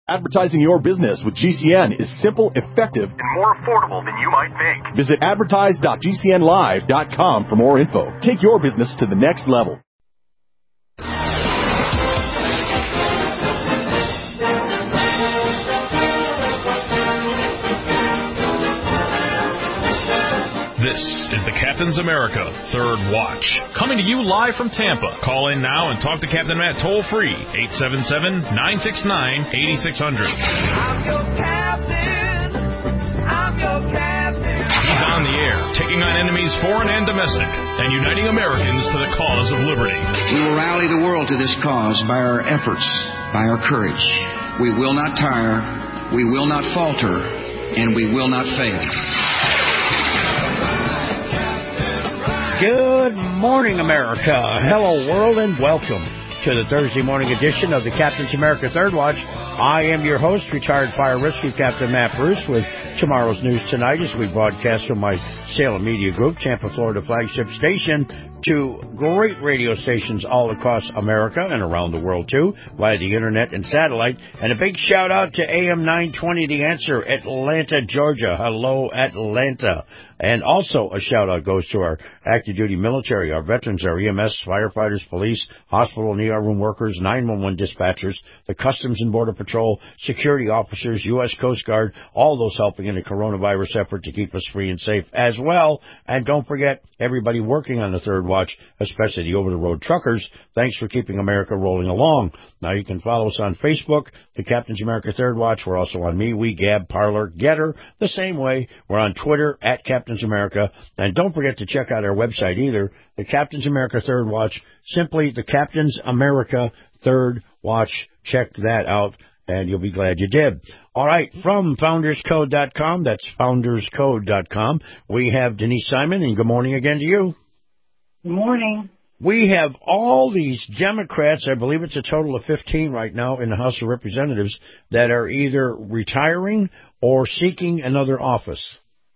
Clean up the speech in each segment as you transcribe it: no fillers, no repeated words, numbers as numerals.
Advertising your business with GCN is simple, effective, and more affordable than you might think. Visit advertise.gcnlive.com for more info. Take your business to the next level. This is the Captain's America Third Watch, coming to you live from Tampa. Call in now and talk to Captain Matt toll-free, 877-969-8600. I'm your captain. I'm your captain. He's on the air, taking on enemies foreign and domestic, and uniting Americans to the cause of liberty. We will rally the world to this cause by our efforts, by our courage. We will not tire, we will not falter, and we will not fail. Good morning, America. Hello, world, and welcome to the Thursday morning edition of the Captain's America Third Watch. I am your host, retired fire rescue Captain Matt Bruce, with tomorrow's news tonight as we broadcast from my Salem Media Group, Tampa, Florida flagship station, to great radio stations all across America and around the world, too, via the internet and satellite. And a big shout-out to AM 920, The Answer, Atlanta, Georgia. Hello, Atlanta. And also a shout-out goes to our active duty military, our veterans, our EMS, firefighters, police, hospital and ER room workers, 911 dispatchers, the Customs and Border Patrol, security officers, U.S. Coast Guard, all those helping in the coronavirus effort to keep us free and safe as well. And don't forget everybody working on the Third Watch, especially the over-the-road truckers. Thanks for keeping America rolling along. Now you can follow us on Facebook, the Captain's America Third Watch. We're also on MeWe, Gab, Parler, Getter, the same way. We're on Twitter, at Captain's America. And don't forget to check out our website either, the Captain's America Third Watch, simply the Captain's America Third Watch. Check that out, and you'll be glad you did. All right, from FoundersCode.com, that's FoundersCode.com, we have Denise Simon, and good morning again to you. Good morning. We have all these Democrats, I believe it's a total of 15 right now in the House of Representatives, that are either retiring or seeking another office.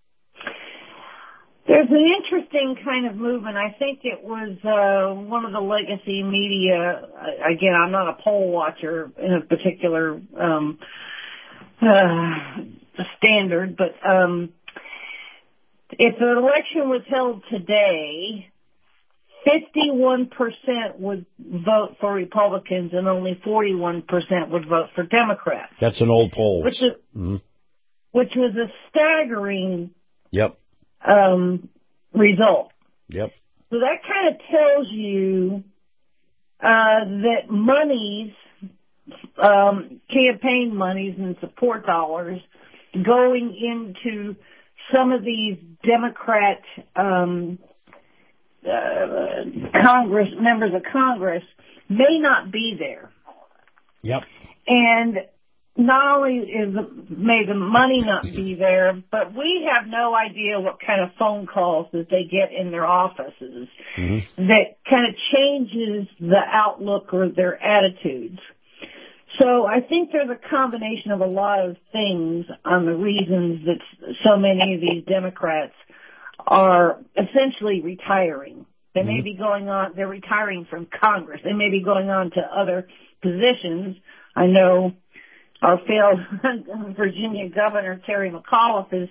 There's an interesting kind of movement. I think it was one of the legacy media. Again, I'm not a poll watcher in a particular standard, but if an election was held today, 51% would vote for Republicans and only 41% would vote for Democrats. That's an old poll. Which was a staggering result. Yep. So that kind of tells you that monies, campaign monies and support dollars going into some of these Democrat Congress members of Congress may not be there. Yep. And not only may the money not be there, but we have no idea what kind of phone calls that they get in their offices that kind of changes the outlook or their attitudes. So I think there's a combination of a lot of things on the reasons that so many of these Democrats are essentially retiring. They may be going on, they're retiring from Congress. They may be going on to other positions. I know our failed Virginia Governor Terry McAuliffe is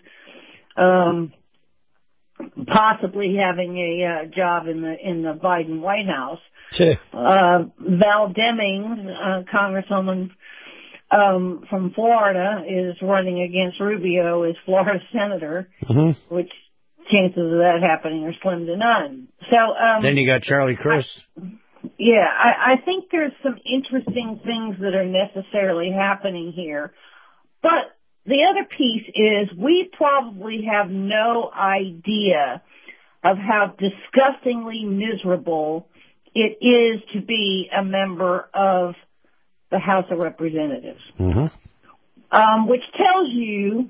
possibly having a job in the Biden White House. Val Demings, Congresswoman from Florida, is running against Rubio as Florida senator, which chances of that happening are slim to none. So then you got Charlie Crist. I think there's some interesting things that are necessarily happening here. But the other piece is we probably have no idea of how disgustingly miserable it is to be a member of the House of Representatives, which tells you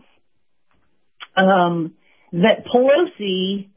that Pelosi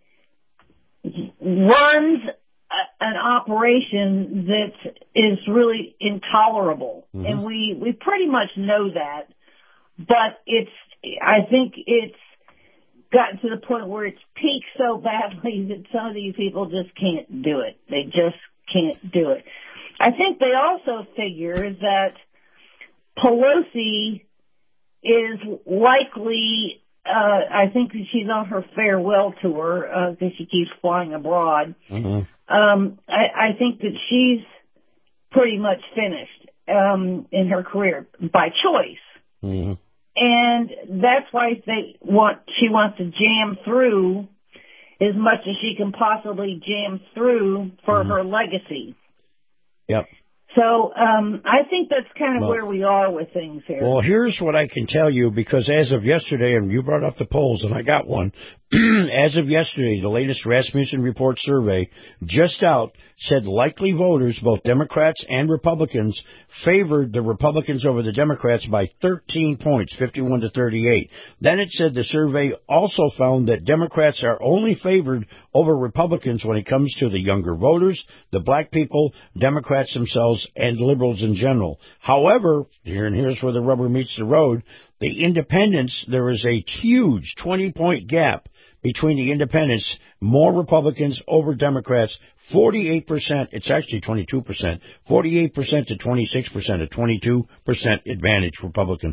runs an operation that is really intolerable. And we pretty much know that, but I think it's gotten to the point where it's peaked so badly that some of these people just can't do it. They just can't do it. I think they also figure that Pelosi is likely, I think that she's on her farewell tour because she keeps flying abroad. Mm-hmm. I think that she's pretty much finished in her career by choice. Mm-hmm. And that's why she wants to jam through as much as she can possibly jam through for her legacy. Yep. So I think that's kind of where we are with things here. Well, here's what I can tell you, because as of yesterday, and you brought up the polls, and I got one, as of yesterday, the latest Rasmussen Report survey just out said likely voters, both Democrats and Republicans, favored the Republicans over the Democrats by 13 points, 51 to 38. Then it said the survey also found that Democrats are only favored over Republicans when it comes to the younger voters, the black people, Democrats themselves, and liberals in general. However, here's where the rubber meets the road, the independents, there is a huge 20-point gap between the independents, more Republicans over Democrats, 48%, it's actually 22%, 48% to 26%, a 22% advantage Republican.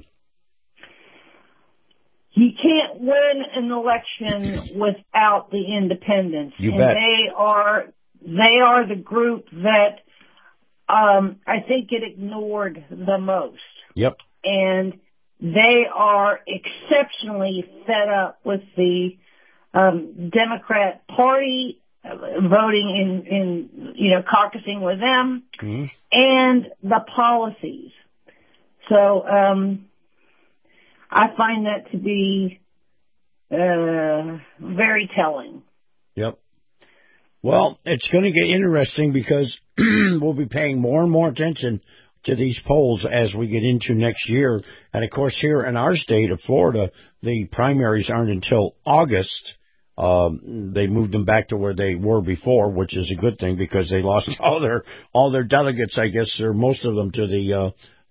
You can't win an election without the independents. You and bet. They are the group that I think get ignored the most. Yep. And they are exceptionally fed up with the Democrat Party voting in caucusing with them, and the policies. So I find that to be very telling. Yep. Well, it's going to get interesting because we'll be paying more and more attention to these polls as we get into next year. And, of course, here in our state of Florida, the primaries aren't until August. They moved them back to where they were before, which is a good thing because they lost all their delegates, I guess, or most of them to the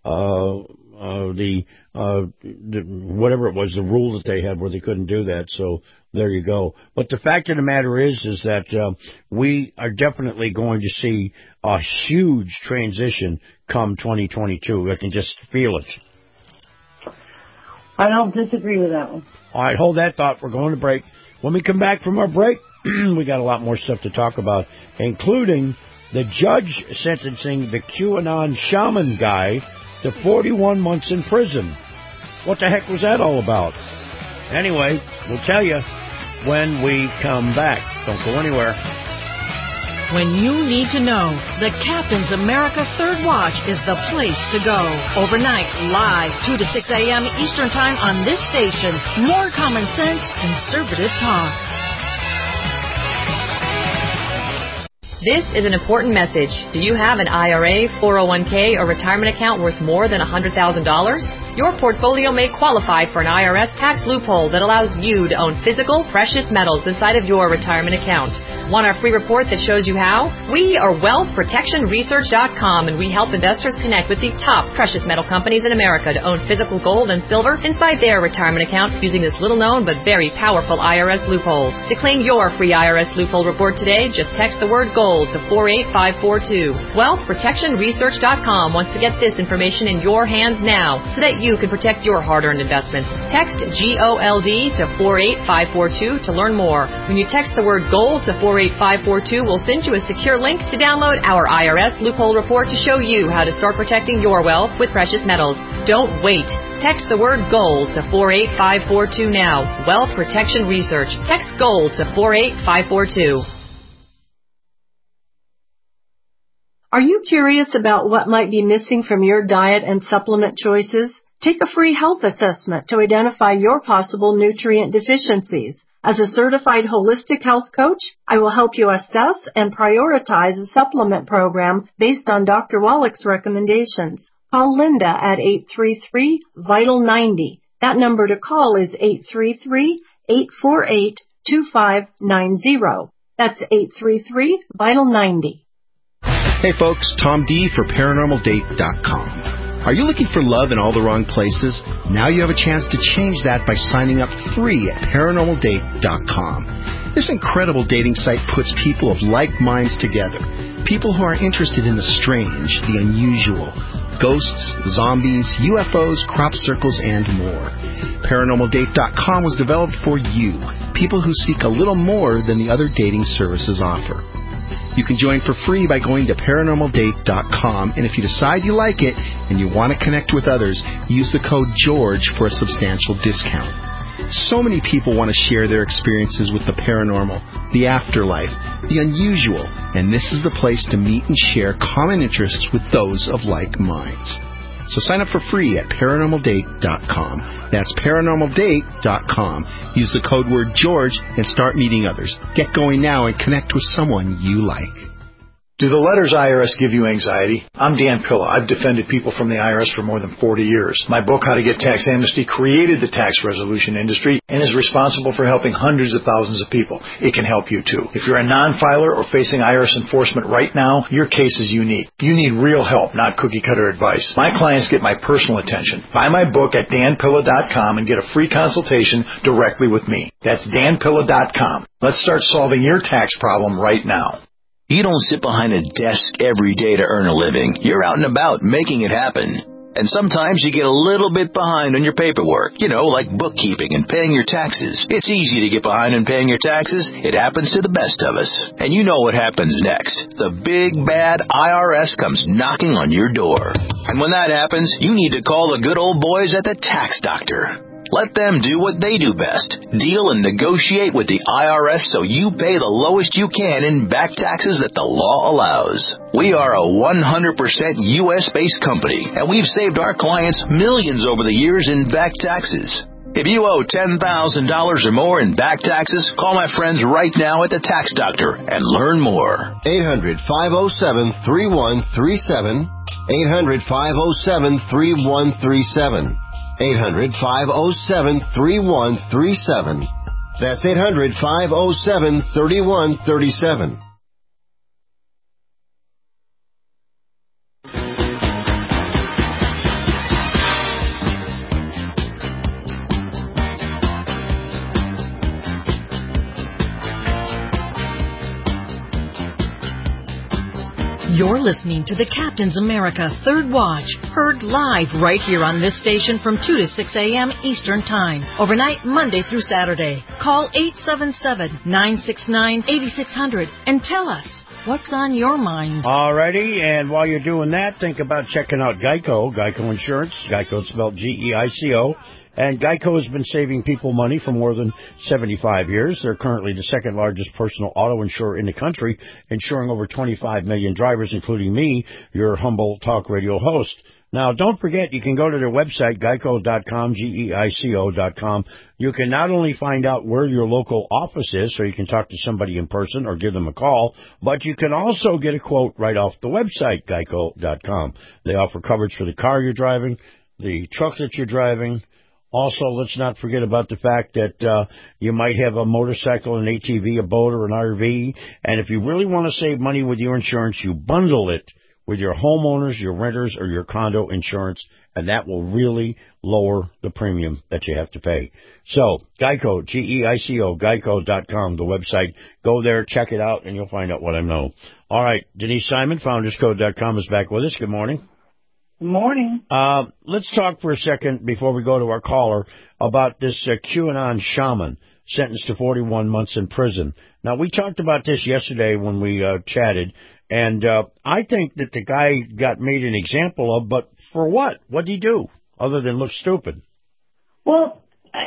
whatever it was, the rule that they had where they couldn't do that. So there you go. But the fact of the matter is that we are definitely going to see a huge transition come 2022. I can just feel it. I don't disagree with that one. All right, hold that thought. We're going to break. When we come back from our break, we got a lot more stuff to talk about, including the judge sentencing the QAnon shaman guy to 41 months in prison. What the heck was that all about? Anyway, we'll tell you when we come back. Don't go anywhere. When you need to know, the Captain's America Third Watch is the place to go. Overnight, live, 2 to 6 a.m. Eastern Time on this station. More common sense, conservative talk. This is an important message. Do you have an IRA, 401k, or retirement account worth more than $100,000? Your portfolio may qualify for an IRS tax loophole that allows you to own physical, precious metals inside of your retirement account. Want our free report that shows you how? We are WealthProtectionResearch.com, and we help investors connect with the top precious metal companies in America to own physical gold and silver inside their retirement account using this little-known but very powerful IRS loophole. To claim your free IRS loophole report today, just text the word GOLD to 48542. WealthProtectionResearch.com wants to get this information in your hands now so that you can protect your hard-earned investments. Text GOLD to 48542 to learn more. When you text the word GOLD to 48542, we'll send you a secure link to download our IRS loophole report to show you how to start protecting your wealth with precious metals. Don't wait. Text the word GOLD to 48542 now. Wealth Protection Research. Text GOLD to 48542. Are you curious about what might be missing from your diet and supplement choices? Take a free health assessment to identify your possible nutrient deficiencies. As a certified holistic health coach, I will help you assess and prioritize a supplement program based on Dr. Wallach's recommendations. Call Linda at 833-VITAL-90. That number to call is 833-848-2590. That's 833-VITAL-90. Hey folks, Tom D for ParanormalDate.com. Are you looking for love in all the wrong places? Now you have a chance to change that by signing up free at ParanormalDate.com. This incredible dating site puts people of like minds together. People who are interested in the strange, the unusual, Ghosts, zombies, UFOs, crop circles, and more. ParanormalDate.com was developed for you, people who seek a little more than the other dating services offer. You can join for free by going to ParanormalDate.com, and if you decide you like it and you want to connect with others, use the code GEORGE for a substantial discount. So many people want to share their experiences with the paranormal, the afterlife, the unusual, and this is the place to meet and share common interests with those of like minds. So sign up for free at ParanormalDate.com. That's ParanormalDate.com. Use the code word George and start meeting others. Get going now and connect with someone you like. Do the letters IRS give you anxiety? I'm Dan Pilla. I've defended people from the IRS for more than 40 years. My book, How to Get Tax Amnesty, created the tax resolution industry and is responsible for helping hundreds of thousands of people. It can help you, too. If you're a non-filer or facing IRS enforcement right now, your case is unique. You need real help, not cookie-cutter advice. My clients get my personal attention. Buy my book at danpilla.com and get a free consultation directly with me. That's danpilla.com. Let's start solving your tax problem right now. You don't sit behind a desk every day to earn a living. You're out and about making it happen. And sometimes you get a little bit behind on your paperwork, like bookkeeping and paying your taxes. It's easy to get behind on paying your taxes. It happens to the best of us. And you know what happens next. The big, bad IRS comes knocking on your door. And when that happens, you need to call the good old boys at the Tax Doctor. Let them do what they do best. Deal and negotiate with the IRS so you pay the lowest you can in back taxes that the law allows. We are a 100% U.S.-based company, and we've saved our clients millions over the years in back taxes. If you owe $10,000 or more in back taxes, call my friends right now at the Tax Doctor and learn more. 800-507-3137. 800-507-3137. 800-507-3137. That's 800-507-3137. You're listening to the Captain's America Third Watch, heard live right here on this station from 2 to 6 a.m. Eastern Time, overnight Monday through Saturday. Call 877-969-8600 and tell us what's on your mind. Alrighty, and while you're doing that, think about checking out Geico Insurance. Geico is spelled G-E-I-C-O. And Geico has been saving people money for more than 75 years. They're currently the second largest personal auto insurer in the country, insuring over 25 million drivers, including me, your humble talk radio host. Now, don't forget, you can go to their website, geico.com, Geico.com. You can not only find out where your local office is, so you can talk to somebody in person or give them a call, but you can also get a quote right off the website, geico.com. They offer coverage for the car you're driving, the truck that you're driving. Also, let's not forget about the fact that you might have a motorcycle, an ATV, a boat, or an RV. And if you really want to save money with your insurance, you bundle it with your homeowners, your renters, or your condo insurance, and that will really lower the premium that you have to pay. So, Geico, G-E-I-C-O, Geico.com, the website. Go there, check it out, and you'll find out what I know. All right, Denise Simon, FoundersCode.com, is back with us. Good morning. Good morning. Let's talk for a second before we go to our caller about this QAnon shaman sentenced to 41 months in prison. Now, we talked about this yesterday when we chatted, and I think that the guy got made an example of, but for what? What did he do other than look stupid? Well,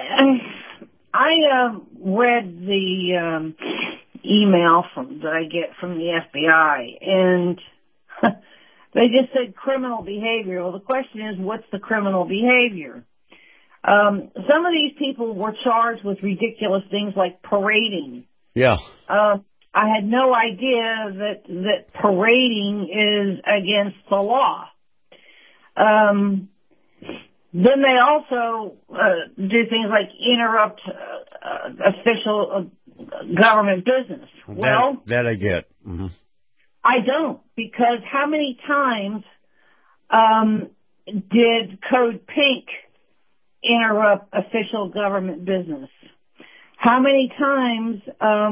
I read the email that I get from the FBI, and they just said criminal behavior. Well, the question is, what's the criminal behavior? Some of these people were charged with ridiculous things like parading. Yeah. I had no idea that parading is against the law. Then they also do things like interrupt official government business. That I get. Mm-hmm. I don't, because how many times did Code Pink interrupt official government business? How many times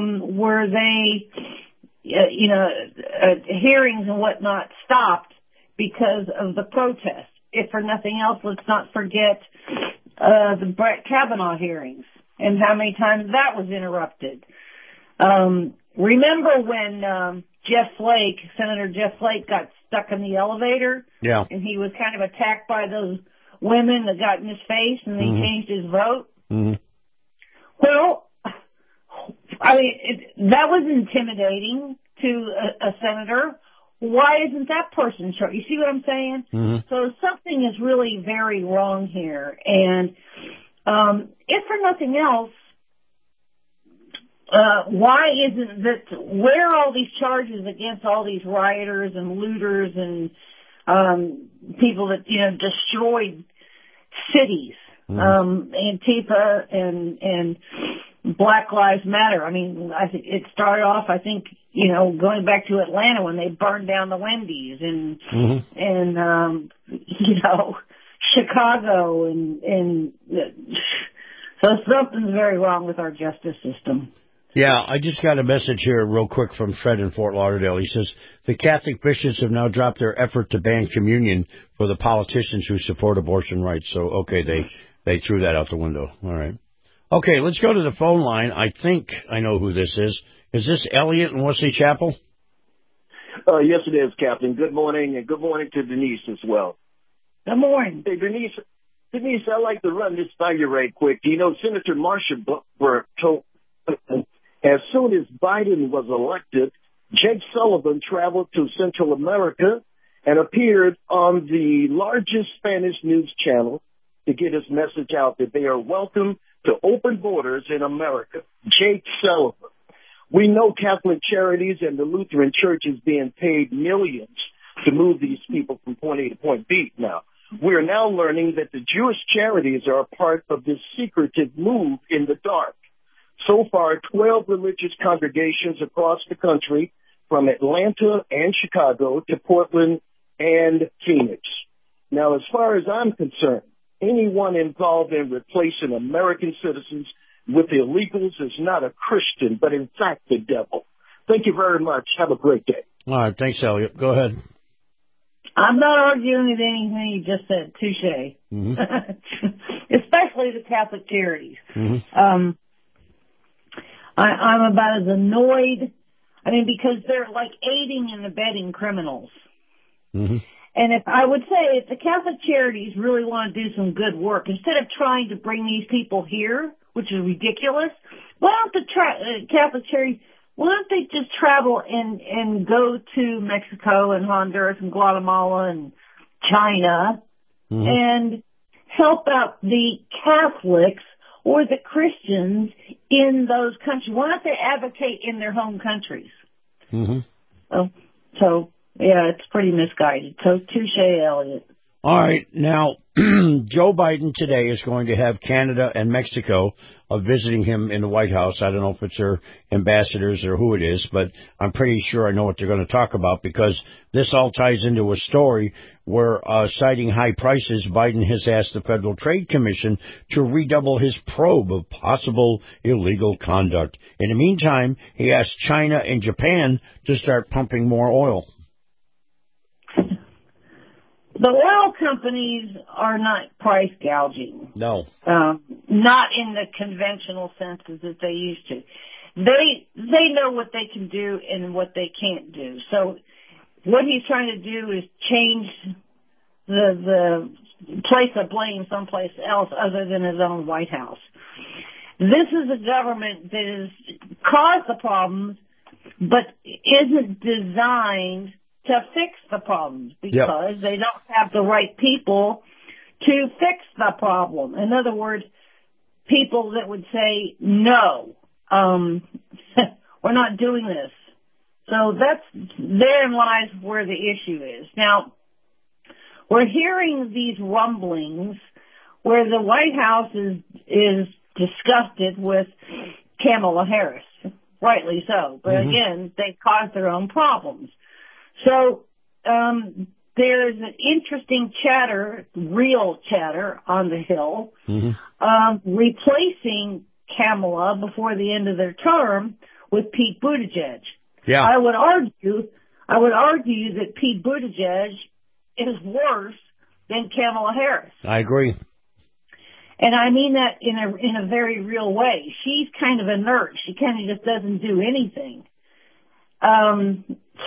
were they, hearings and whatnot stopped because of the protest. If for nothing else, let's not forget the Brett Kavanaugh hearings and how many times that was interrupted. Remember when Senator Jeff Flake got stuck in the elevator? Yeah. And he was kind of attacked by those women that got in his face and they changed his vote? Mm-hmm. Well, I mean, that was intimidating to a senator. Why isn't that person short? You see what I'm saying? Mm-hmm. So something is really very wrong here. And if for nothing else, why isn't that, where are all these charges against all these rioters and looters and people that, destroyed cities, Antifa and Black Lives Matter? I mean, I think it started off, going back to Atlanta when they burned down the Wendy's and Chicago and so something's very wrong with our justice system. Yeah, I just got a message here real quick from Fred in Fort Lauderdale. He says, the Catholic bishops have now dropped their effort to ban communion for the politicians who support abortion rights. So, okay, they threw that out the window. All right. Okay, let's go to the phone line. I think I know who this is. Is this Elliot in Wesley Chapel? Yes, it is, Captain. Good morning, and good morning to Denise as well. Good morning. Hey, Denise, I'd like to run this by you right quick. Senator Marsha Blackburn told as soon as Biden was elected, Jake Sullivan traveled to Central America and appeared on the largest Spanish news channel to get his message out that they are welcome to open borders in America. Jake Sullivan. We know Catholic Charities and the Lutheran Church is being paid millions to move these people from point A to point B. Now, we are now learning that the Jewish charities are a part of this secretive move in the dark. So far, 12 religious congregations across the country, from Atlanta and Chicago to Portland and Phoenix. Now, as far as I'm concerned, anyone involved in replacing American citizens with illegals is not a Christian, but in fact the devil. Thank you very much. Have a great day. All right. Thanks, Elliot. Go ahead. I'm not arguing with anything you just said. Touche. Mm-hmm. Especially the Catholic Charities. Mm-hmm. I'm about as annoyed, because they're like aiding and abetting criminals. Mm-hmm. And if the Catholic Charities really want to do some good work, instead of trying to bring these people here, which is ridiculous, why don't the Catholic Charities, why don't they just travel and go to Mexico and Honduras and Guatemala and China and help out the Catholics or the Christians in those countries? Why don't they advocate in their home countries? Mm-hmm. So, yeah, it's pretty misguided. So, touche, Elliot. All right. Now, Joe Biden today is going to have Canada and Mexico visiting him in the White House. I don't know if it's their ambassadors or who it is, but I'm pretty sure I know what they're going to talk about, because this all ties into a story where, citing high prices, Biden has asked the Federal Trade Commission to redouble his probe of possible illegal conduct. In the meantime, he asked China and Japan to start pumping more oil. The oil companies are not price gouging. No. Not in the conventional senses that they used to. They know what they can do and what they can't do. So what he's trying to do is change the place of blame someplace else other than his own White House. This is a government that has caused the problems, but isn't designed to fix the problems, because they don't have the right people to fix the problem. In other words, people that would say, no, we're not doing this. So therein lies where the issue is. Now, we're hearing these rumblings where the White House is disgusted with Kamala Harris, rightly so. But again, they caused their own problems. So there's an interesting real chatter on the Hill, replacing Kamala before the end of their term with Pete Buttigieg. Yeah. I would argue that Pete Buttigieg is worse than Kamala Harris. I agree. And I mean that in a very real way. She's kind of inert. She kind of just doesn't do anything. And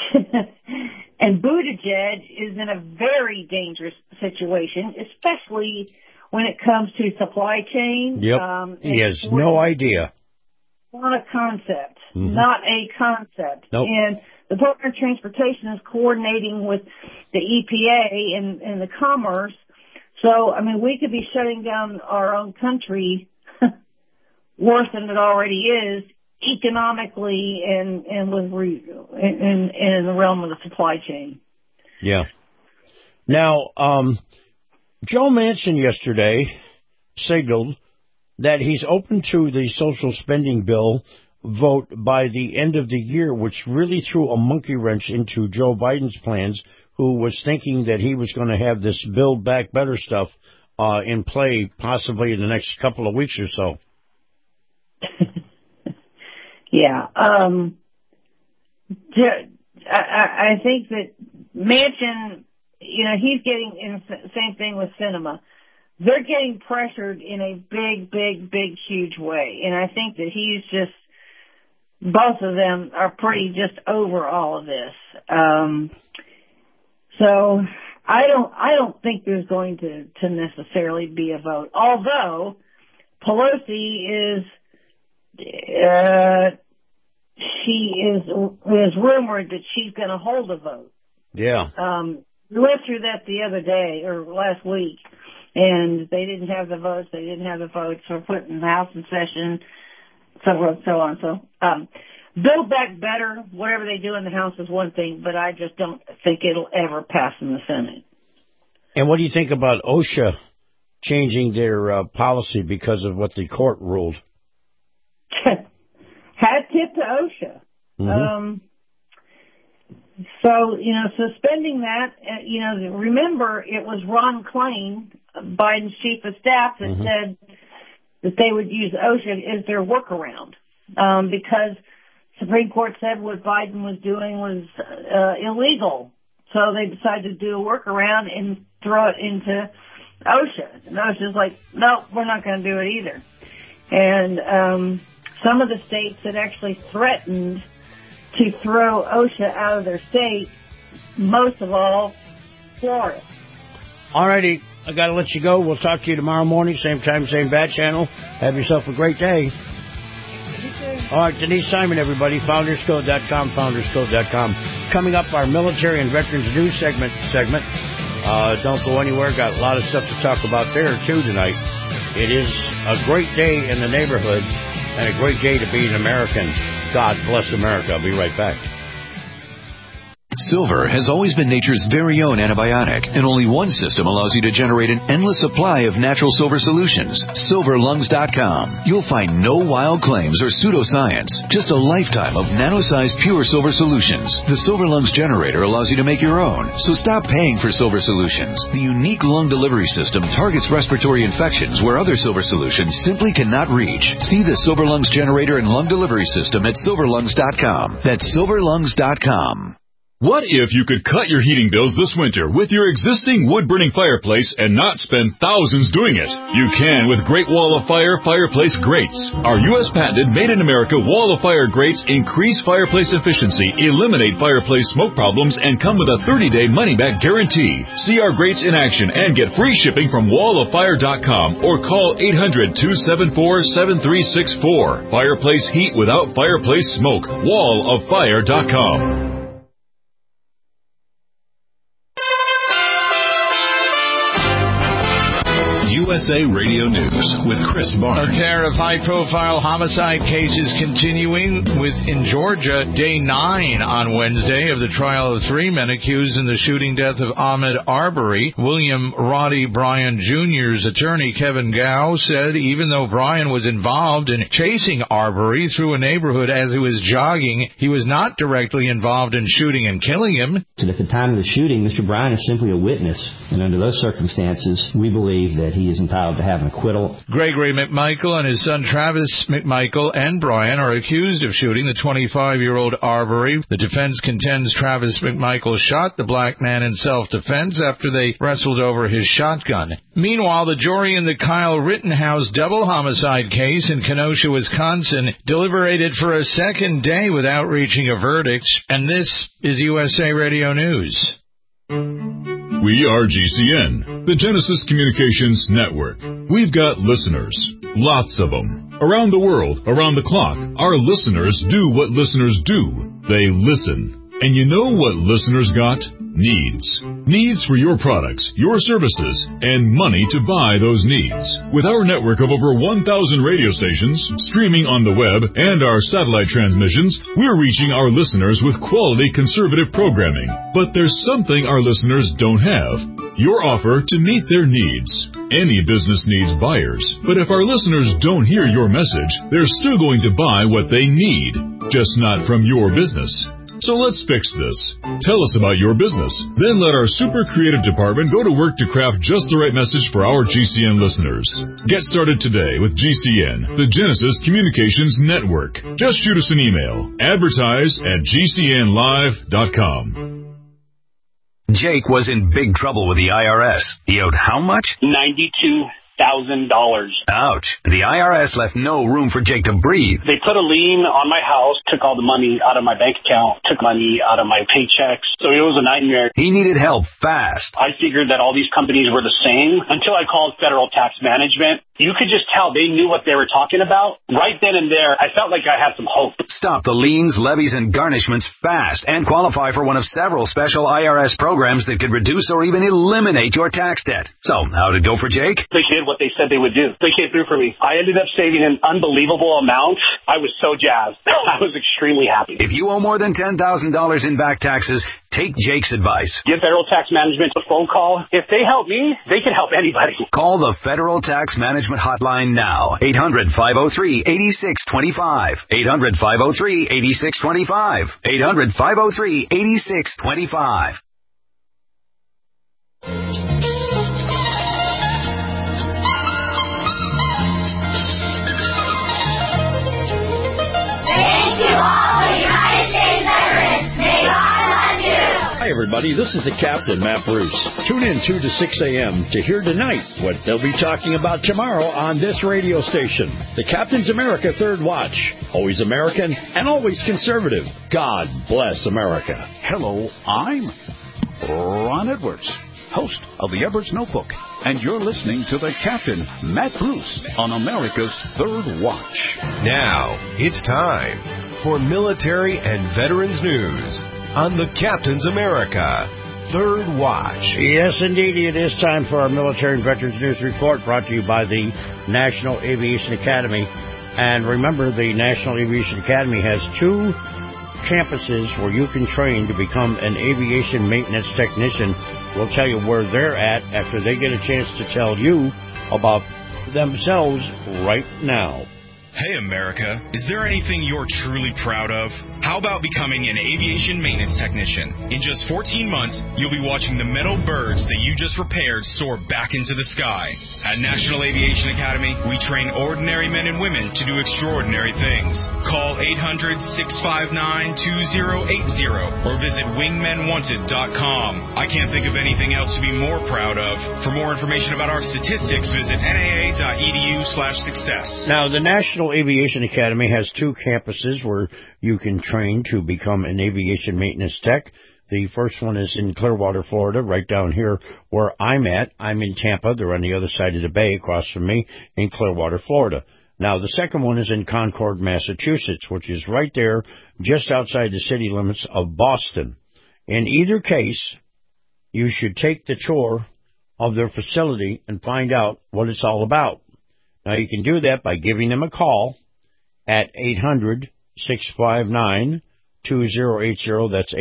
Buttigieg is in a very dangerous situation, especially when it comes to supply chain. Yep. He has no idea. Not a concept. Not a concept. Nope. And the Department of Transportation is coordinating with the EPA and the Commerce. So, I mean, we could be shutting down our own country worse than it already is, economically and in the realm of the supply chain. Yeah. Now, Joe Manchin yesterday signaled that he's open to the social spending bill vote by the end of the year, which really threw a monkey wrench into Joe Biden's plans, who was thinking that he was going to have this Build Back Better stuff in play possibly in the next couple of weeks or so. Yeah. I think that Manchin, he's getting in the same thing with Sinema. They're getting pressured in a big, huge way. And I think that he's just, both of them are pretty just over all of this. So I don't think there's going to necessarily be a vote. Although Pelosi is rumored that she's going to hold a vote. Yeah. We went through that the other day or last week, and they didn't have the votes. They didn't have the votes for putting the House in session, so on. So, Build Back Better, whatever they do in the House is one thing, but I just don't think it'll ever pass in the Senate. And what do you think about OSHA changing their policy because of what the court ruled? Hat tip to OSHA. Mm-hmm. So, suspending that, remember it was Ron Klain, Biden's chief of staff, that said that they would use OSHA as their workaround, because Supreme Court said what Biden was doing was illegal. So they decided to do a workaround and throw it into OSHA. And OSHA's like, no, we're not going to do it either. And some of the states that actually threatened to throw OSHA out of their state, most of all, Florida. All righty. I got to let you go. We'll talk to you tomorrow morning, same time, same bat channel. Have yourself a great day. All right, Denise Simon, everybody, founderscode.com, founderscode.com. Coming up, our military and veterans news segment. Don't go anywhere. Got a lot of stuff to talk about there, too, tonight. It is a great day in the neighborhood and a great day to be an American. God bless America. I'll be right back. Silver has always been nature's very own antibiotic, and only one system allows you to generate an endless supply of natural silver solutions. SilverLungs.com. You'll find no wild claims or pseudoscience, just a lifetime of nano-sized pure silver solutions. The Silver Lungs generator allows you to make your own, so stop paying for silver solutions. The unique lung delivery system targets respiratory infections where other silver solutions simply cannot reach. See the Silver Lungs generator and lung delivery system at SilverLungs.com. That's SilverLungs.com. What if you could cut your heating bills this winter with your existing wood-burning fireplace and not spend thousands doing it? You can with Great Wall of Fire fireplace grates. Our U.S. patented made-in-America Wall of Fire grates increase fireplace efficiency, eliminate fireplace smoke problems, and come with a 30-day money-back guarantee. See our grates in action and get free shipping from walloffire.com or call 800-274-7364. Fireplace heat without fireplace smoke. walloffire.com. USA Radio News with Chris Barnes. A pair of high-profile homicide cases continuing in Georgia. Day 9 on Wednesday of the trial of 3 men accused in the shooting death of Ahmaud Arbery. William Roddy Bryan Jr.'s attorney, Kevin Gow, said even though Bryan was involved in chasing Arbery through a neighborhood as he was jogging, he was not directly involved in shooting and killing him. And at the time of the shooting, Mr. Bryan is simply a witness, and under those circumstances, we believe that he is entitled entitled to have an acquittal. Gregory McMichael and his son Travis McMichael and Brian are accused of shooting the 25-year-old Arbery. The defense contends Travis McMichael shot the black man in self-defense after they wrestled over his shotgun. Meanwhile, the jury in the Kyle Rittenhouse double homicide case in Kenosha, Wisconsin, deliberated for a second day without reaching a verdict. And this is USA Radio News. We are GCN, the Genesis Communications Network. We've got listeners, lots of them. Around the world, around the clock, our listeners do what listeners do. They listen. And you know what listeners got? Needs. Needs for your products, your services, and money to buy those needs. With our network of over 1,000 radio stations, streaming on the web, and our satellite transmissions, we're reaching our listeners with quality conservative programming. But there's something our listeners don't have. Your offer to meet their needs. Any business needs buyers, but if our listeners don't hear your message, they're still going to buy what they need, just not from your business. So let's fix this. Tell us about your business. Then let our super creative department go to work to craft just the right message for our GCN listeners. Get started today with GCN, the Genesis Communications Network. Just shoot us an email. Advertise@GCNlive.com. Jake was in big trouble with the IRS. He owed how much? $92,000. Ouch. The IRS left no room for Jake to breathe. They put a lien on my house, took all the money out of my bank account, took money out of my paychecks. So it was a nightmare. He needed help fast. I figured that all these companies were the same until I called Federal Tax Management. You could just tell they knew what they were talking about. Right then and there, I felt like I had some hope. Stop the liens, levies, and garnishments fast and qualify for one of several special IRS programs that could reduce or even eliminate your tax debt. So, how'd it go for Jake? They did what they said they would do. They came through for me. I ended up saving an unbelievable amount. I was so jazzed. I was extremely happy. If you owe more than $10,000 in back taxes, take Jake's advice. Give Federal Tax Management a phone call. If they help me, they can help anybody. Call the Federal Tax Management Hotline now. 800-503-8625. 800-503-8625. 800-503-8625. Hi, everybody. This is the Captain, Matt Bruce. Tune in 2 to 6 a.m. to hear tonight what they'll be talking about tomorrow on this radio station. The Captain's America Third Watch. Always American and always conservative. God bless America. Hello, I'm Ron Edwards, host of the Edwards Notebook, and you're listening to the Captain, Matt Bruce, on America's Third Watch. Now, it's time for military and veterans news on the Captain's America Third Watch. Yes, indeed, it is time for our Military and Veterans News Report, brought to you by the National Aviation Academy. And remember, the National Aviation Academy has 2 campuses where you can train to become an aviation maintenance technician. We'll tell you where they're at after they get a chance to tell you about themselves right now. Hey, America, is there anything you're truly proud of? How about becoming an aviation maintenance technician? In just 14 months, you'll be watching the metal birds that you just repaired soar back into the sky. At National Aviation Academy, we train ordinary men and women to do extraordinary things. Call 800-659-2080 or visit wingmenwanted.com. I can't think of anything else to be more proud of. For more information about our statistics, visit naa.edu/success. Now, the National Aviation Academy has 2 campuses where you can train to become an aviation maintenance tech. The first one is in Clearwater, Florida, right down here where I'm at. I'm in Tampa. They're on the other side of the bay across from me in Clearwater, Florida. Now, the second one is in Concord, Massachusetts, which is right there just outside the city limits of Boston. In either case, you should take the tour of their facility and find out what it's all about. Now, you can do that by giving them a call at 800-659-2080. That's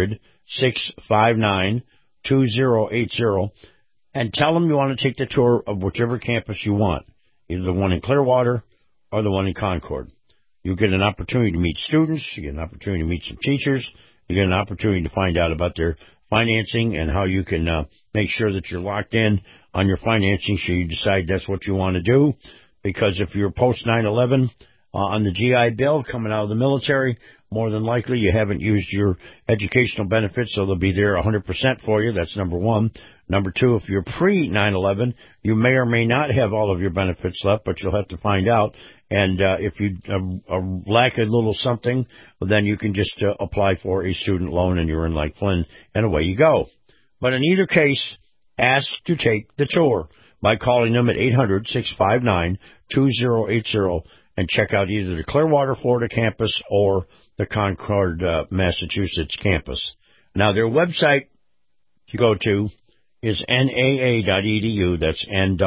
800-659-2080. And tell them you want to take the tour of whichever campus you want, either the one in Clearwater or the one in Concord. You get an opportunity to meet students. You get an opportunity to meet some teachers. You get an opportunity to find out about their financing and how you can make sure that you're locked in on your financing should you decide that's what you want to do. Because if you're post 9/11 on the GI Bill coming out of the military, more than likely you haven't used your educational benefits, so they'll be there 100% for you. That's number one. Number two, if you're pre 9/11, you may or may not have all of your benefits left, but you'll have to find out. And if you lack a little something, well, then you can just apply for a student loan and you're in like Flynn, and away you go. But in either case, ask to take the tour by calling them at 800-659-2080 and check out either the Clearwater, Florida campus or the Concord, Massachusetts campus. Now, their website to go to is naa.edu. That's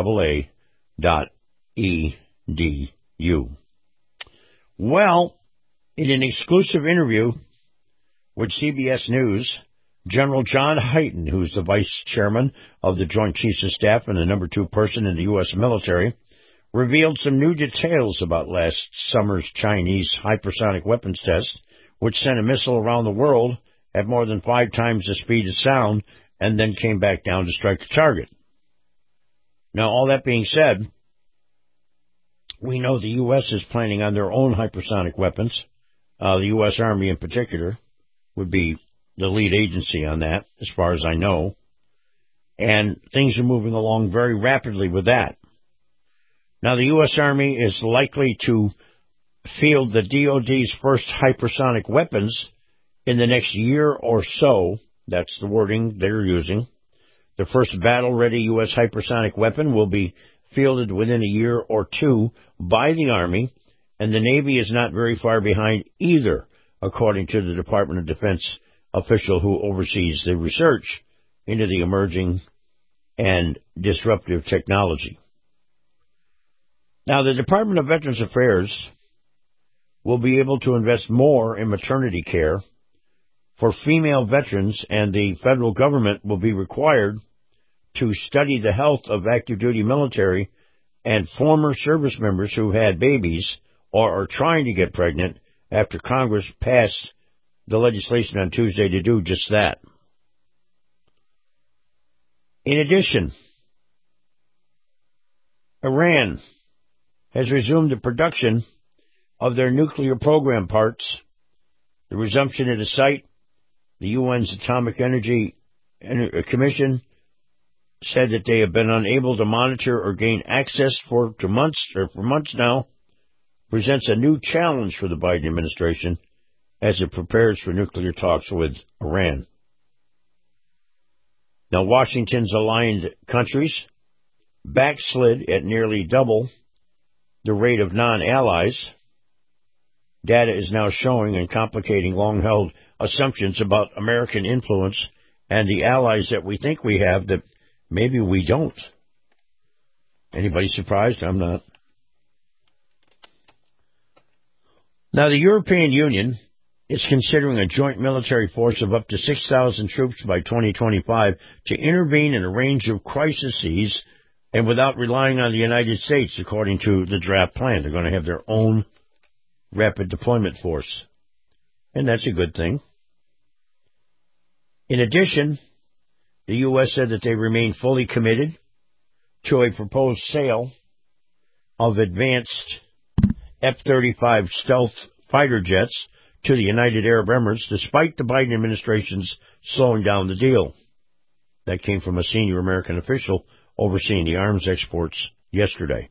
naa.edu. Well, in an exclusive interview with CBS News, General John Hyten, who's the vice chairman of the Joint Chiefs of Staff and the number 2 person in the U.S. military, revealed some new details about last summer's Chinese hypersonic weapons test, which sent a missile around the world at more than 5 times the speed of sound and then came back down to strike the target. Now, all that being said, we know the U.S. is planning on their own hypersonic weapons. The U.S. Army in particular would be the lead agency on that, as far as I know. And things are moving along very rapidly with that. Now, the U.S. Army is likely to field the DoD's first hypersonic weapons in the next year or so. That's the wording they're using. The first battle-ready U.S. hypersonic weapon will be fielded within a year or two by the Army, and the Navy is not very far behind either, according to the Department of Defense official who oversees the research into the emerging and disruptive technology. Now, the Department of Veterans Affairs will be able to invest more in maternity care for female veterans, and the federal government will be required to study the health of active duty military and former service members who had babies or are trying to get pregnant after Congress passed the legislation on Tuesday to do just that. In addition, Iran has resumed the production of their nuclear program parts. The resumption at a site, the UN's Atomic Energy Commission said that they have been unable to monitor or gain access for months now, presents a new challenge for the Biden administration as it prepares for nuclear talks with Iran. Now, Washington's aligned countries backslid at nearly double the rate of non-allies. Data is now showing and complicating long-held assumptions about American influence and the allies that we think we have that maybe we don't. Anybody surprised? I'm not. Now, the European Union is considering a joint military force of up to 6,000 troops by 2025 to intervene in a range of crises and without relying on the United States, according to the draft plan. They're going to have their own rapid deployment force, and that's a good thing. In addition, the U.S. said that they remain fully committed to a proposed sale of advanced F-35 stealth fighter jets to the United Arab Emirates, despite the Biden administration's slowing down the deal. That came from a senior American official overseeing the arms exports yesterday.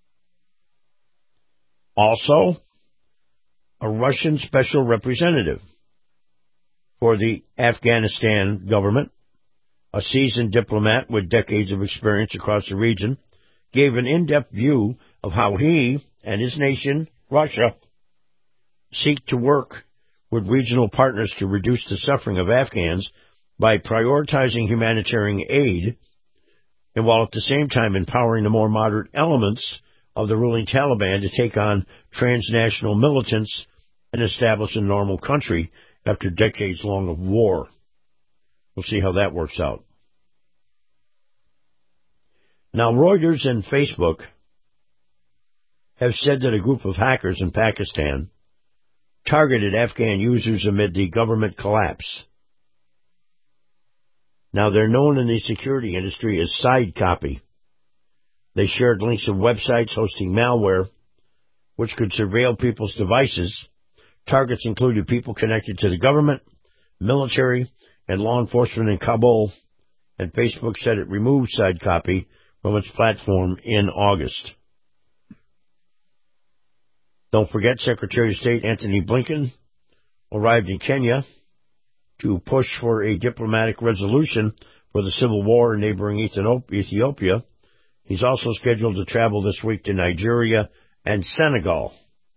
Also, a Russian special representative for the Afghanistan government, a seasoned diplomat with decades of experience across the region, gave an in-depth view of how he and his nation, Russia, seek to work with regional partners to reduce the suffering of Afghans by prioritizing humanitarian aid, and while at the same time empowering the more moderate elements of the ruling Taliban to take on transnational militants and establish a normal country after decades long of war. We'll see how that works out. Now, Reuters and Facebook have said that a group of hackers in Pakistan targeted Afghan users amid the government collapse. Now, they're known in the security industry as side copy. They shared links of websites hosting malware, which could surveil people's devices. Targets included people connected to the government, military, and law enforcement in Kabul, and Facebook said it removed side copy from its platform in August. Don't forget, Secretary of State Antony Blinken arrived in Kenya to push for a diplomatic resolution for the civil war in neighboring Ethiopia. He's also scheduled to travel this week to Nigeria and Senegal.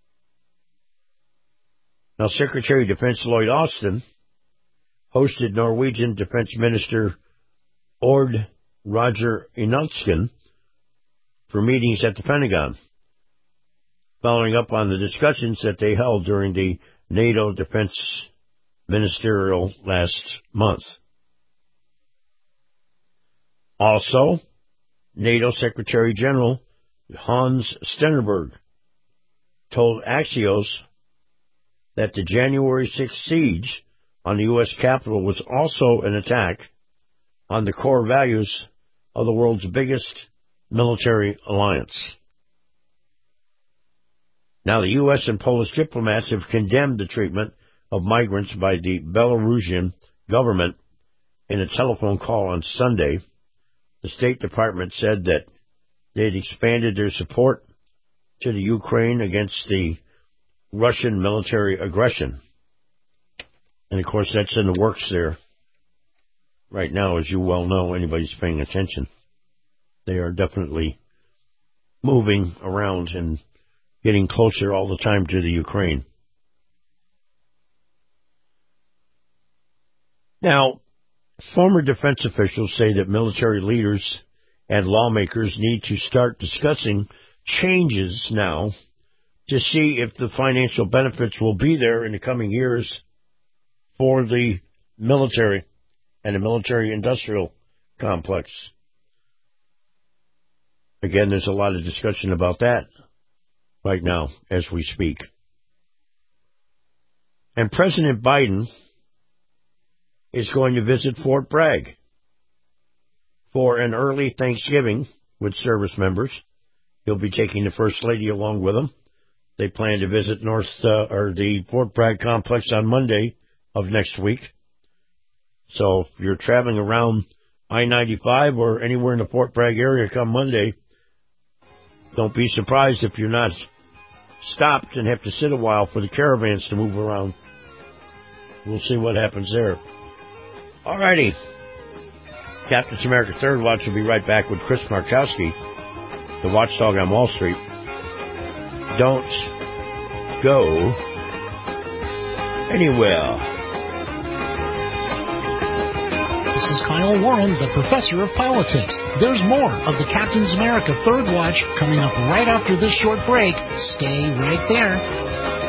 Now, Secretary of Defense Lloyd Austin hosted Norwegian Defense Minister Ord Roger Inutsken for meetings at the Pentagon, following up on the discussions that they held during the NATO Defense Ministerial last month. Also, NATO Secretary General Hans Stenberg told Axios that the January 6th siege on the U.S. Capitol was also an attack on the core values of the world's biggest military alliance. Now, the U.S. and Polish diplomats have condemned the treatment of migrants by the Belarusian government in a telephone call on Sunday. The State Department said that they had expanded their support to the Ukraine against the Russian military aggression. And, of course, that's in the works there right now, as you well know, anybody's paying attention. They are definitely moving around and getting closer all the time to the Ukraine. Now, former defense officials say that military leaders and lawmakers need to start discussing changes now to see if the financial benefits will be there in the coming years for the military and the military-industrial complex. Again, there's a lot of discussion about that right now as we speak. And President Biden is going to visit Fort Bragg for an early Thanksgiving with service members. He'll be taking the First Lady along with him. They plan to visit the Fort Bragg complex on Monday of next week. So if you're traveling around I-95 or anywhere in the Fort Bragg area come Monday, don't be surprised if you're not stopped and have to sit a while for the caravans to move around. We'll see what happens there. All righty. Captain's America Third Watch will be right back with Chris Markowski, the watchdog on Wall Street. Don't go anywhere. This is Kyle Warren, the professor of politics. There's more of the Captain's America Third Watch coming up right after this short break. Stay right there.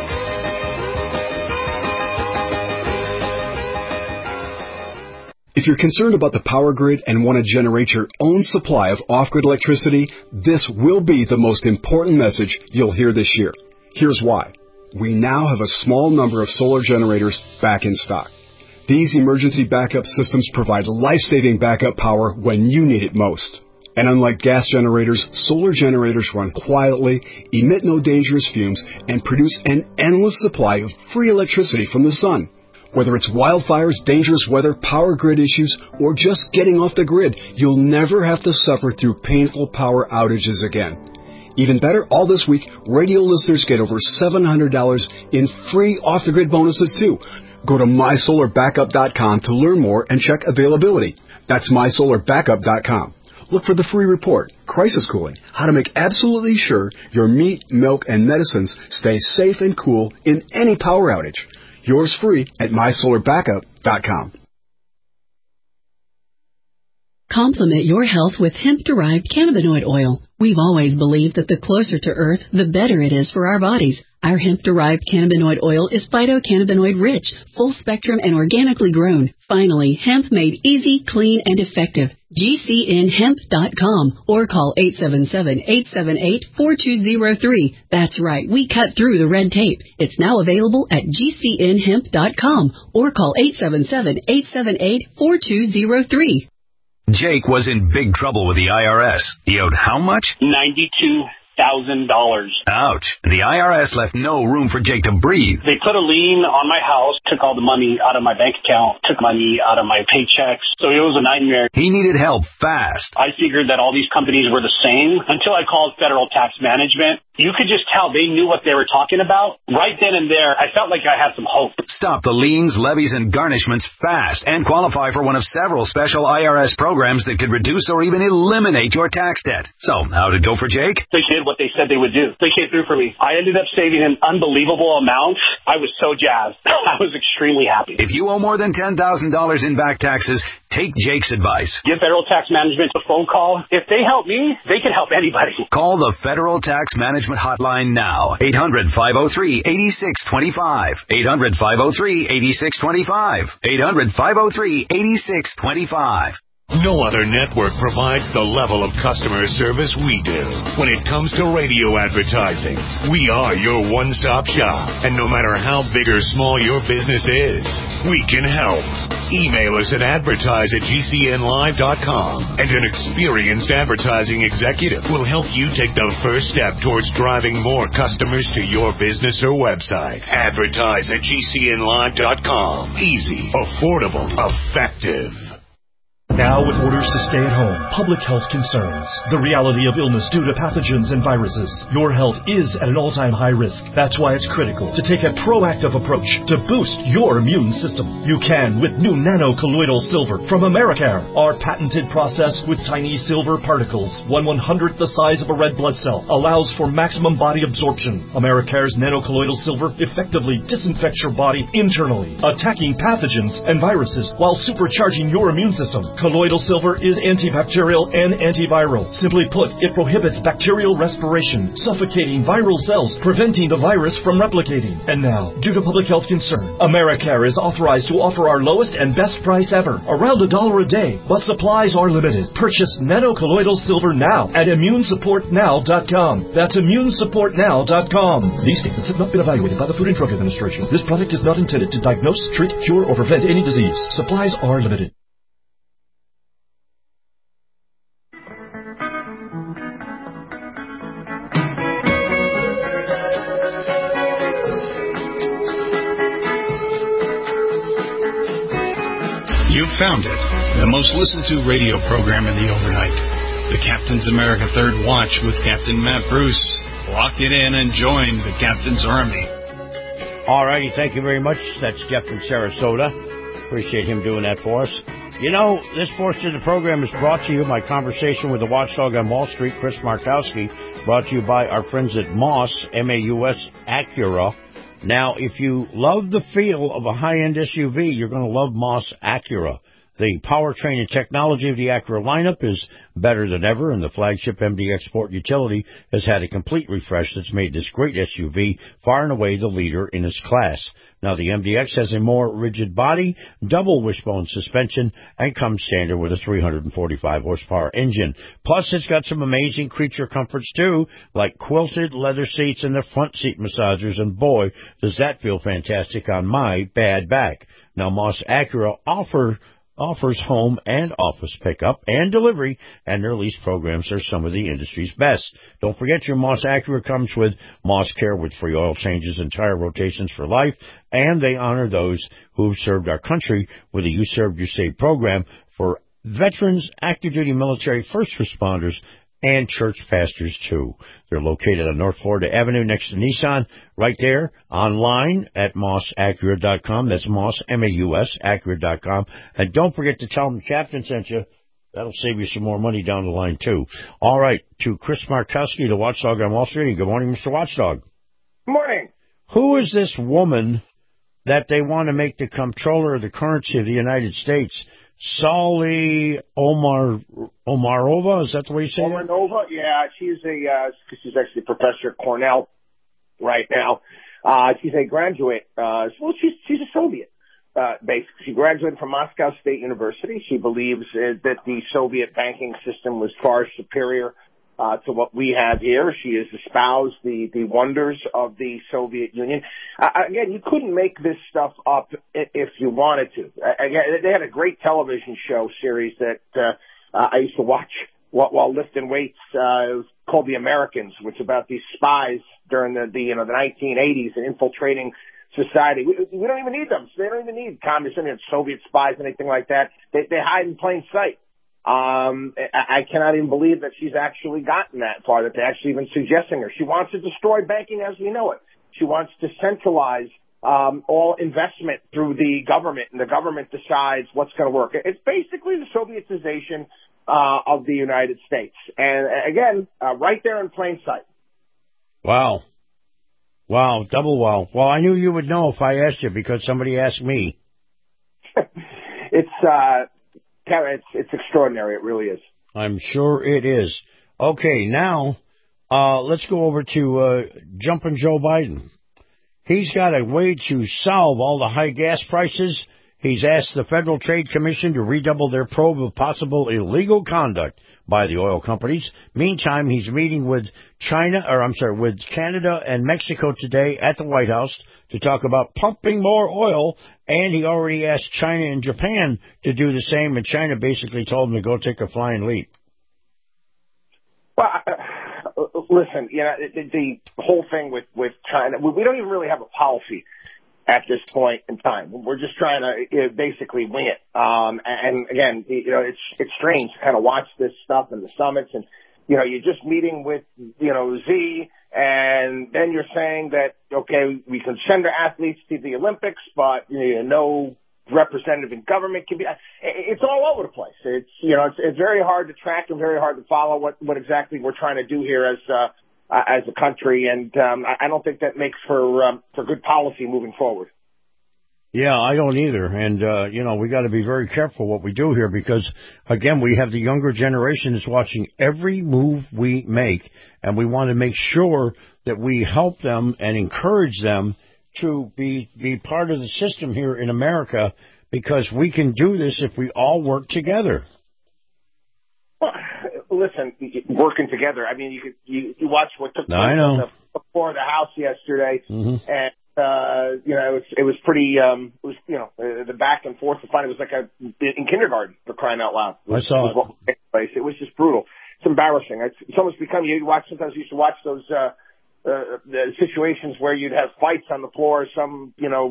If you're concerned about the power grid and want to generate your own supply of off-grid electricity, this will be the most important message you'll hear this year. Here's why. We now have a small number of solar generators back in stock. These emergency backup systems provide life-saving backup power when you need it most. And unlike gas generators, solar generators run quietly, emit no dangerous fumes, and produce an endless supply of free electricity from the sun. Whether it's wildfires, dangerous weather, power grid issues, or just getting off the grid, you'll never have to suffer through painful power outages again. Even better, all this week, radio listeners get over $700 in free off-the-grid bonuses too. Go to mysolarbackup.com to learn more and check availability. That's mysolarbackup.com. Look for the free report, Crisis Cooling, how to make absolutely sure your meat, milk, and medicines stay safe and cool in any power outage. Yours free at mysolarbackup.com. Complement your health with hemp-derived cannabinoid oil. We've always believed that the closer to Earth, the better it is for our bodies. Our hemp-derived cannabinoid oil is phytocannabinoid rich, full spectrum, and organically grown. Finally, hemp made easy, clean, and effective. GCNhemp.com or call 877-878-4203. That's right, we cut through the red tape. It's now available at GCNhemp.com or call 877-878-4203. Jake was in big trouble with the IRS. He owed how much? $92,000. Ouch. The IRS left no room for Jake to breathe. They put a lien on my house, took all the money out of my bank account, took money out of my paychecks. So it was a nightmare. He needed help fast. I figured that all these companies were the same until I called Federal Tax Management. You could just tell they knew what they were talking about. Right then and there, I felt like I had some hope. Stop the liens, levies, and garnishments fast and qualify for one of several special IRS programs that could reduce or even eliminate your tax debt. So, how'd it go for Jake? They did what they said they would do. They came through for me. I ended up saving an unbelievable amount. I was so jazzed. I was extremely happy. If you owe more than $10,000 in back taxes, take Jake's advice. Give Federal Tax Management a phone call. If they help me, they can help anybody. Call the Federal Tax Management hotline now. 800-503-8625. 800-503-8625. 800-503-8625. No other network provides the level of customer service we do. When it comes to radio advertising, we are your one-stop shop. And no matter how big or small your business is, we can help. Email us at advertise@gcnlive.com, and an experienced advertising executive will help you take the first step towards driving more customers to your business or website. Advertise@gcnlive.com. Easy, affordable, effective. Now, with orders to stay at home, public health concerns, the reality of illness due to pathogens and viruses, your health is at an all-time high risk. That's why it's critical to take a proactive approach to boost your immune system. You can with new nano-colloidal silver from Americare. Our patented process with tiny silver particles, 1/100th the size of a red blood cell, allows for maximum body absorption. Americare's nano-colloidal silver effectively disinfects your body internally, attacking pathogens and viruses while supercharging your immune system. Colloidal silver is antibacterial and antiviral. Simply put, it prohibits bacterial respiration, suffocating viral cells, preventing the virus from replicating. And now, due to public health concern, Americare is authorized to offer our lowest and best price ever, around $1 a day, but supplies are limited. Purchase nano-colloidal silver now at immunesupportnow.com. That's immunesupportnow.com. These statements have not been evaluated by the Food and Drug Administration. This product is not intended to diagnose, treat, cure, or prevent any disease. Supplies are limited. You've found it, the most listened to radio program in the overnight. The Captain's America Third Watch with Captain Matt Bruce. Lock it in and join the Captain's Army. All righty, thank you very much. That's Jeff from Sarasota. Appreciate him doing that for us. You know, this portion of the program is brought to you by conversation with the watchdog on Wall Street, Chris Markowski, brought to you by our friends at Moss, M-A-U-S, Acura. Now, if you love the feel of a high-end SUV, you're going to love Moss Acura. The powertrain and technology of the Acura lineup is better than ever, and the flagship MDX Sport Utility has had a complete refresh that's made this great SUV far and away the leader in its class. Now, the MDX has a more rigid body, double wishbone suspension, and comes standard with a 345 horsepower engine. Plus, it's got some amazing creature comforts, too, like quilted leather seats and the front seat massagers, and boy, does that feel fantastic on my bad back. Now, Moss Acura offers home and office pickup and delivery, and their lease programs are some of the industry's best. Don't forget your Moss Acura comes with Moss Care with free oil changes and tire rotations for life, and they honor those who've served our country with a You Served, You Saved program for veterans, active duty military, first responders, and church pastors, too. They're located on North Florida Avenue next to Nissan, right there, online at mossacura.com. That's Moss, M-A-U-S, Acura.com. And don't forget to tell them the Captain sent you. That'll save you some more money down the line, too. All right, to Chris Markowski, the Watchdog on Wall Street. Good morning, Mr. Watchdog. Good morning. Who is this woman that they want to make the comptroller of the currency of the United States? Sauli Omarova, is that the way you say it? Omarova, yeah, she's actually a professor at Cornell right now. She's a graduate. Well, she's a Soviet. She graduated from Moscow State University. She believes that the Soviet banking system was far superior to what we have here. She has espoused the wonders of the Soviet Union. Again, you couldn't make this stuff up if you wanted to. Again, they had a great television show series that I used to watch while lifting weights. It was called The Americans, which is about these spies during the 1980s and infiltrating society. We don't even need them. They don't even need communists and Soviet spies, anything like that. They hide in plain sight. I cannot even believe that she's actually gotten that far, that they're actually even suggesting her. She wants to destroy banking as we know it. She wants to centralize all investment through the government, and the government decides what's going to work. It's basically the Sovietization of the United States. And again, right there in plain sight. Wow. Wow, double wow. Well, I knew you would know if I asked you because somebody asked me. It's extraordinary. It really is. I'm sure it is. Okay, now let's go over to Jumpin' Joe Biden. He's got a way to solve all the high gas prices. He's asked the Federal Trade Commission to redouble their probe of possible illegal conduct by the oil companies. Meantime, he's meeting with with Canada and Mexico today at the White House to talk about pumping more oil, and he already asked China and Japan to do the same, and China basically told him to go take a flying leap. Well, listen, the whole thing with China, we don't even really have a policy at this point in time. We're just trying to basically wing it. And again, it's strange to kind of watch this stuff in the summits, and you're just meeting with Xi, and then you're saying that okay, we can send our athletes to the Olympics, but no representative in government can be. It's all over the place. It's very hard to track and very hard to follow what exactly we're trying to do here as a country, and I don't think that makes for good policy moving forward. Yeah, I don't either. And, we got to be very careful what we do here because, again, we have the younger generation that's watching every move we make, and we want to make sure that we help them and encourage them to be part of the system here in America because we can do this if we all work together. Well, listen, working together. I mean, you watch what took place on the floor of the House yesterday, and it was pretty. The back and forth to find it was like in kindergarten for crying out loud. I saw it. It was just brutal. It's embarrassing. It's almost become sometimes you used to watch those the situations where you'd have fights on the floor, some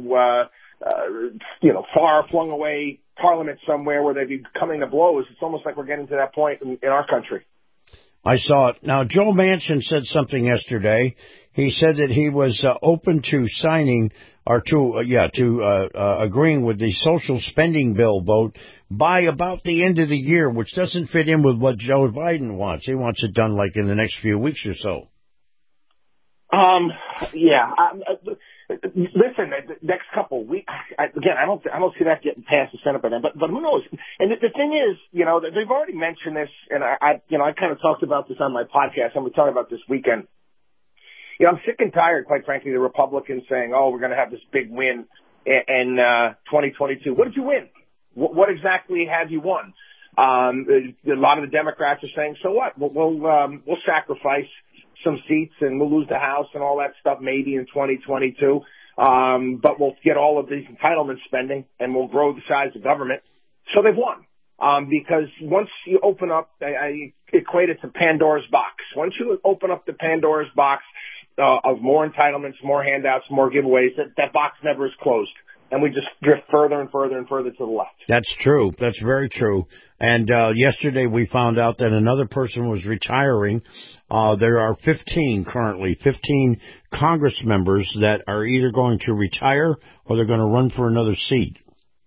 far flung away parliament somewhere where they'd be coming to blows. It's almost like we're getting to that point in our country. I saw it. Now, Joe Manchin said something yesterday. He said that he was open to signing or agreeing with the social spending bill vote by about the end of the year, which doesn't fit in with what Joe Biden wants. He wants it done like in the next few weeks or so. Listen, the next couple of weeks, again, I don't see that getting past the Senate by then, but who knows? And the thing is, they've already mentioned this, and I kind of talked about this on my podcast, and we talked about this weekend. I'm sick and tired, quite frankly, the Republicans saying, oh, we're going to have this big win in 2022. What did you win? What exactly have you won? A lot of the Democrats are saying, so what? We'll sacrifice some seats and we'll lose the House and all that stuff maybe in 2022. But we'll get all of these entitlement spending and we'll grow the size of government. So they've won. Because once you open up, I equate it to Pandora's box. Once you open up the Pandora's box of more entitlements, more handouts, more giveaways, that box never is closed. And we just drift further and further and further to the left. That's true. That's very true. And yesterday we found out that another person was retiring. There are 15 Congress members that are either going to retire or they're going to run for another seat.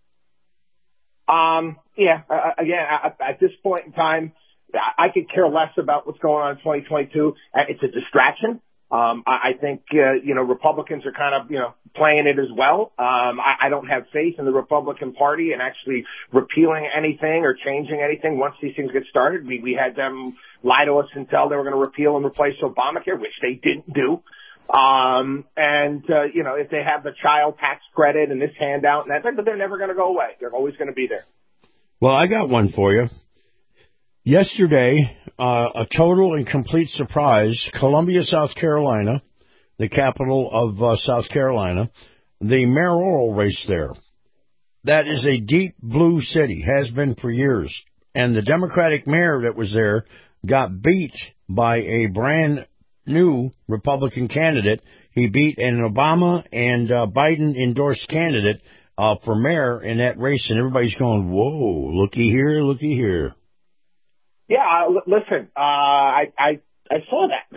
Again, at this point in time, I could care less about what's going on in 2022. It's a distraction. I think, Republicans are kind of, playing it as well. I don't have faith in the Republican Party and actually repealing anything or changing anything once these things get started. We had them lie to us and tell they were going to repeal and replace Obamacare, which they didn't do. If they have the child tax credit and this handout and that, but they're never going to go away. They're always going to be there. Well, I got one for you. Yesterday, a total and complete surprise, Columbia, South Carolina, the capital of South Carolina, the mayoral race there. That is a deep blue city, has been for years. And the Democratic mayor that was there got beat by a brand new Republican candidate. He beat an Obama and Biden-endorsed candidate for mayor in that race, and everybody's going, whoa, looky here, looky here. Yeah, listen, I saw that,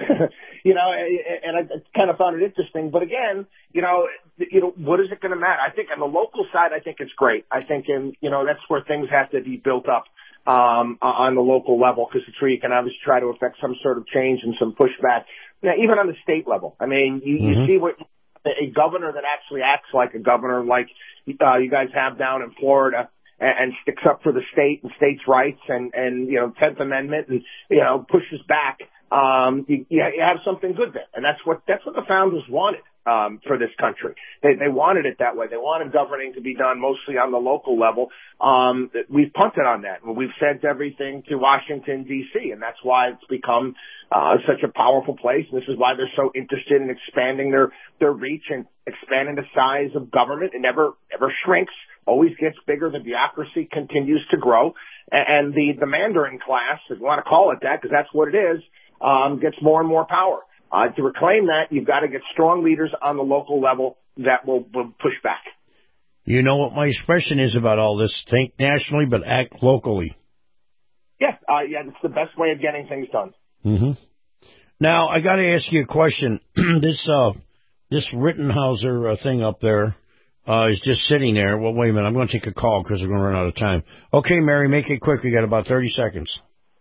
and I kind of found it interesting. But again, what is it going to matter? I think on the local side, I think it's great. I think that's where things have to be built up on the local level, because it's where you can obviously try to affect some sort of change and some pushback. Now, even on the state level, I mean, you see what a governor that actually acts like a governor, like you guys have down in Florida, and sticks up for the state and states' rights and 10th Amendment and, pushes back. You have something good there. And that's what the founders wanted, for this country. They wanted it that way. They wanted governing to be done mostly on the local level. We've punted on that. We've sent everything to Washington, D.C., and that's why it's become such a powerful place. And this is why they're so interested in expanding their reach and expanding the size of government. It never shrinks, always gets bigger. The bureaucracy continues to grow. And the Mandarin class, if you want to call it that, because that's what it is, gets more and more power. To reclaim that, you've got to get strong leaders on the local level that will push back. You know what my expression is about all this? Think nationally, but act locally. Yeah, it's the best way of getting things done. Mm-hmm. Now, I got to ask you a question. This Rittenhauser thing up there is just sitting there. Well, wait a minute. I'm going to take a call because we're going to run out of time. Okay, Mary, make it quick. We got about 30 seconds.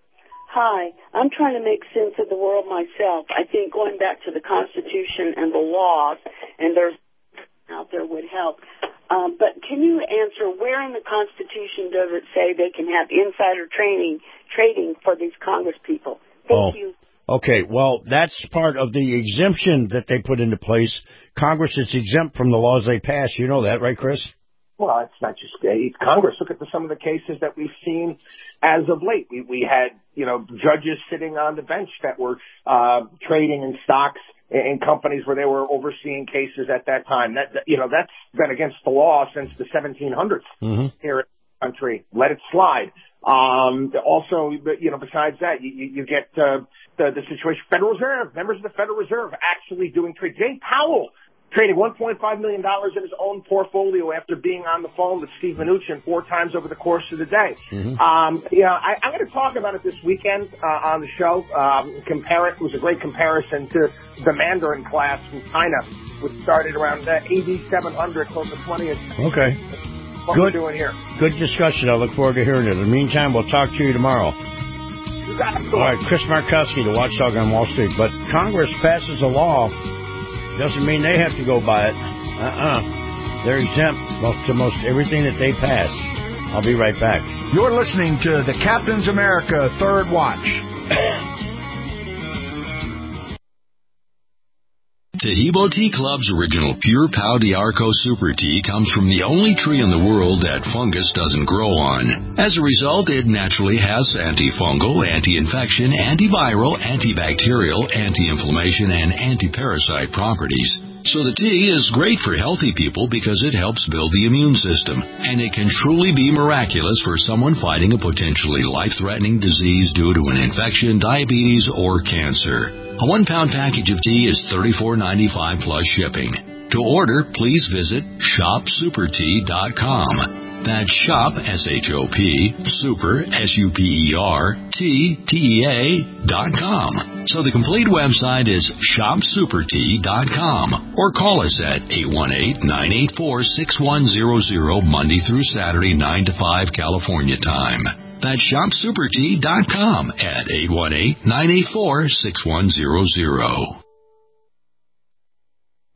Hi. I'm trying to make sense of the world myself. I think going back to the Constitution and the laws, and there's out there would help. But can you answer where in the Constitution does it say they can have insider trading for these Congress people? Thank you. Okay, well, that's part of the exemption that they put into place. Congress is exempt from the laws they pass. You know that, right, Chris? Well, it's not just Congress. Look at some of the cases that we've seen as of late. We had, judges sitting on the bench that were trading in stocks in companies where they were overseeing cases at that time. That's been against the law since the 1700s here in the country. Let it slide. Also, besides that, you get the situation. Federal Reserve, members of the Federal Reserve actually doing trade. Jay Powell trading $1.5 million in his own portfolio after being on the phone with Steve Mnuchin 4 times over the course of the day. I'm going to talk about it this weekend on the show. Compare it. It was a great comparison to the Mandarin class from China, which started around AD 700 till the 20th. Okay. What we're doing here. Good discussion. I look forward to hearing it. In the meantime, we'll talk to you tomorrow. You got it. All right, Chris Markowski, the watchdog on Wall Street. But Congress passes a law. Doesn't mean they have to go by it. They're exempt to most everything that they pass. I'll be right back. You're listening to the Captain's America Third Watch. Tahibo Tea Club's original Pure Pau d'Arco Super Tea comes from the only tree in the world that fungus doesn't grow on. As a result, it naturally has antifungal, anti-infection, antiviral, antibacterial, anti-inflammation, and anti-parasite properties. So the tea is great for healthy people because it helps build the immune system, and it can truly be miraculous for someone fighting a potentially life-threatening disease due to an infection, diabetes, or cancer. A 1-pound package of tea is $34.95 plus shipping. To order, please visit shopsupertea.com. That's shop, S-H-O-P, super, S-U-P-E-R, T-T-E-A.com. So the complete website is shopsupertea.com, or call us at 818-984-6100 Monday through Saturday, 9 to 5 California time. That's shopsupertea.com at 818-984-6100.